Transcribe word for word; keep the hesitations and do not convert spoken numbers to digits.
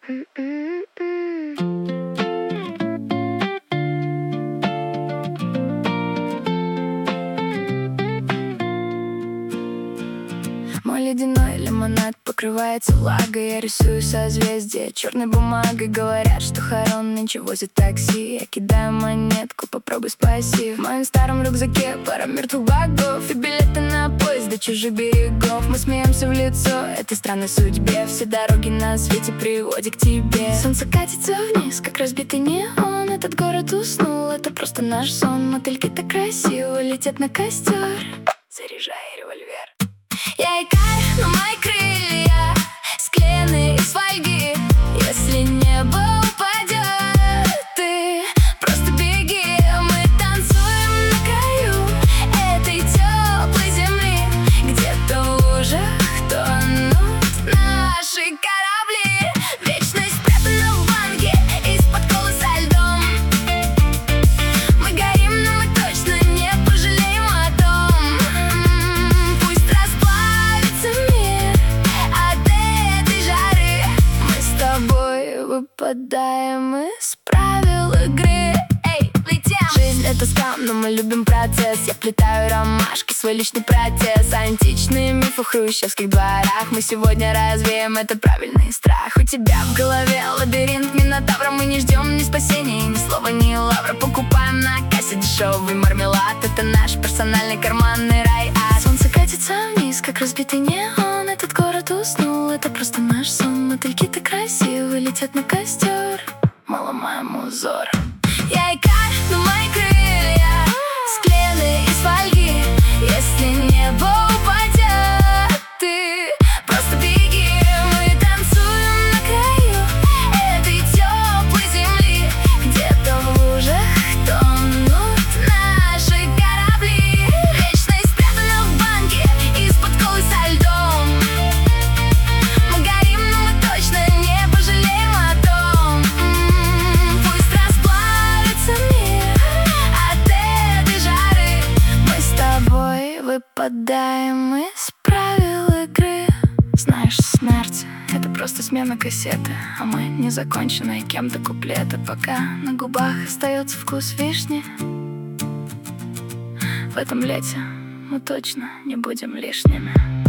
Мой ледяной лимонад покрывается влагой. Я рисую созвездие черной бумагой. Говорят, что Харон нынче возит такси. Я кидаю монетку, попробуй спаси. В моем старом рюкзаке пара мертвых богов и билеты на поезд до чужих берегов. Мы смеемся в лицо этой странной судьбе. Все дороги на свете приводят к тебе. Солнце катится вниз, как разбитый неон. Этот город уснул, это просто наш сон. Мотыльки так красиво летят на костер. Заряжай револьвер. Я икар, но мои крылья склеены из фольги. Если небо упадет, ты просто беги. Мы танцуем на краю этой теплой земли. Где-то в лужах тонут наши корабли. Вечность спрятана в банке из-под колы со льдом. Мы горим, но мы точно не пожалеем о том. Пусть расплавится мир от этой жары. Мы с тобой выпадаем из правил игры. Эй, летим! Жизнь — это скам, но мы любим процесс. Я плетаю ромашки, свой личный протест. Античные мифы в хрущевских дворах. Мы сегодня развеем этот правильный страх. У тебя в голове лабиринт минотавра. Мы не ждем ни спасения, ни слова, ни лавра. Покупаем на кассе дешевый мармелад. Это наш персональный карманный рай. А солнце катится вниз, как разбитый неон. Этот город уснул, это просто наш сон. Мотыльки так красиво летят на костер. Мы ломаем узор. Я икар, но мои крылья склеены из фольги. Если небо упадет, ты просто беги. Мы танцуем на краю этой теплой земли. Где-то в лужах тонут наши корабли. Вечность спрятана в банке из-под колы со льдом. Мы горим, но мы точно не пожалеем о том. Пусть расплавится мир от этой жары. Мы с тобой выпадаем из правил игры. Знаешь, смерть — это просто смена кассеты, а мы незаконченные кем-то куплеты. Пока на губах остается вкус вишни, в этом лете мы точно не будем лишними.